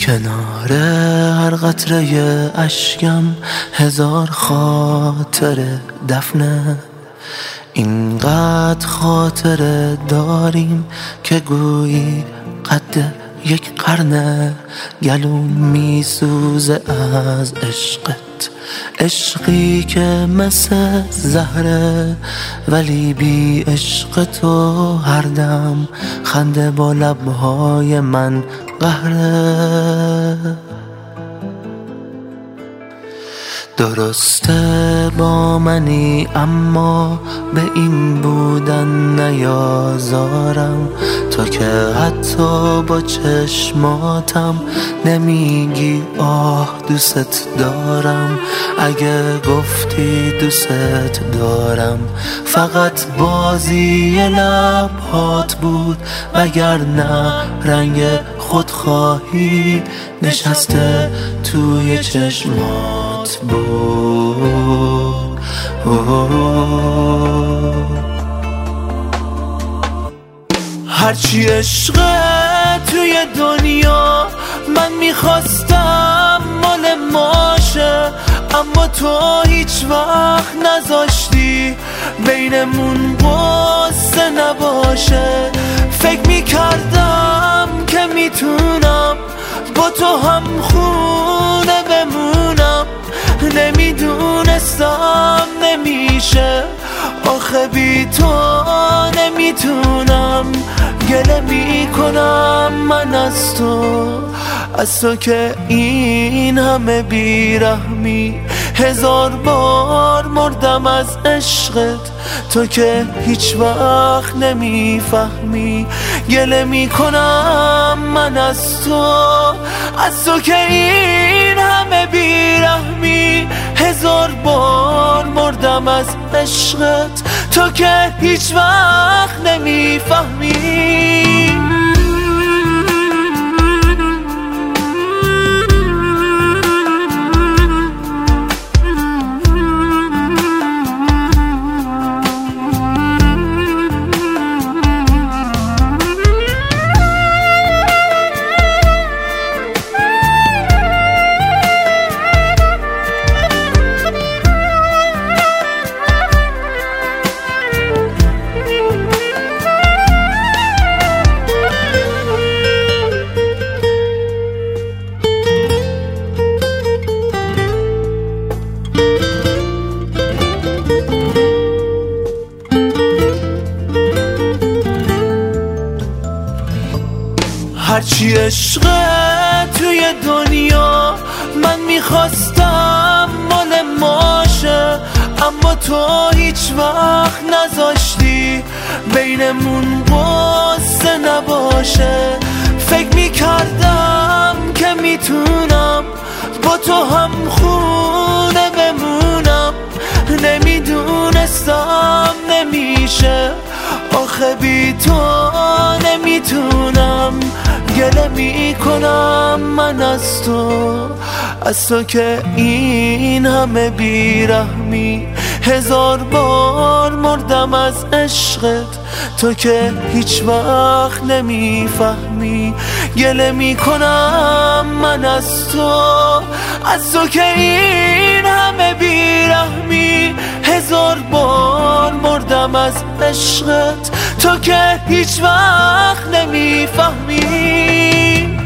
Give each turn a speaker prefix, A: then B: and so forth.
A: کنار هر قطره اشکم هزار خاطر دفنه. اینقدر خاطره داریم که گویی قد یک قرنه. گلوم میسوزه از عشقت، عشقی که مثل زهره، ولی بی عشق تو هر دم خنده با لبهای من قهره. درسته با منی اما به این بودن نیازارم، تا که حتی با چشماتم نمیگی آه دوست دارم. اگه گفتی دوست دارم فقط بازی لبهات بود، وگرنه رنگ خودخواهی نشسته توی چشمات بود. هرچی عشقه توی دنیا من میخواستم مال ماشه، اما تو هیچ وقت نذاشتی بینمون قصه نباشه. فکر میکردم که میتونم با تو هم خونه بمونم، نمیدونستم نمیشه، آخه بی تو نمیتونم. گله میکنم من از تو که این همه بیرحمی. هزار بار مردم از عشقت، تو که هیچ وقت نمیفهمی. گله میکنم من از تو که این همه بیرحمی. هزار بار مردم از عشقت، تو که هیچ وقت نمیفهمی. هرچی عشقه توی دنیا من میخواستم مال ماشه، اما تو هیچ وقت نذاشتی بینمون قصه نباشه. فکر میکردم که میتونم با تو هم خونه بمونم، نمیدونستم نمیشه، آخه بی تو نمیتونم. گله میکنم من از تو که این همه بیرحمی. هزار بار مردم از عشقت، تو که هیچ وقت نمیفهمی. گله میکنم من از تو که این همه بیرحمی. هزار بار مردم از عشقت، تو که هیچ وقت نمیفهمی.